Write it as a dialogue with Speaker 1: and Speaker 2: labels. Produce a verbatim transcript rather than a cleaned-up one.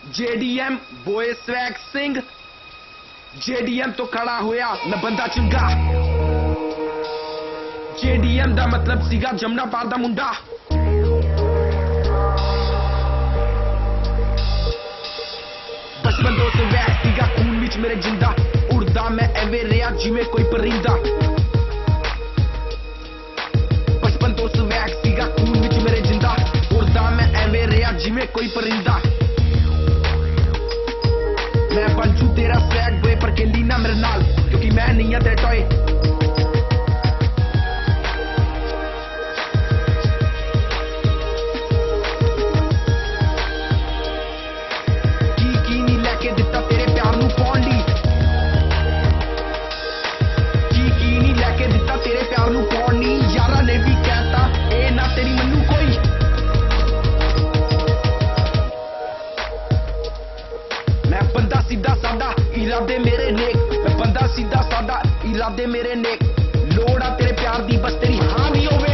Speaker 1: JDM boy swag Singh JDM तो खड़ा होया न बंदा चंगा। जेडीएम दा मतलब सीगा जमना पार दा मुंडा। बचपन तो स्वैग सीगा खून विच मेरे जिंदा। उड़दा मैं एवे रिया जिवें कोई परिंदा। बचपन तो स्वैग सीगा खून विच मेरे जिंदा। उड़दा मैं एवे रिया जिवें कोई परिंदा। मैं पंचू तेरा स्वैग बॉय पर खेली ना मेरे नाल, क्योंकि मैं नहीं है तेरे टॉय। की की नहीं लेके दिता तेरे प्यार नू पाउण लई। की की नहीं लेके दिता तेरे प्यार नू पाउण लई। यारा ने भी कहता ए ना तेरी मन्नू कोई। मैं बंदा सीधा सादा इरादे मेरे नेक। मैं बंदा सीधा सादा इरादे मेरे नेक। लोड़ आ तेरे प्यार दी बस तेरी हाँ नहीं होवे।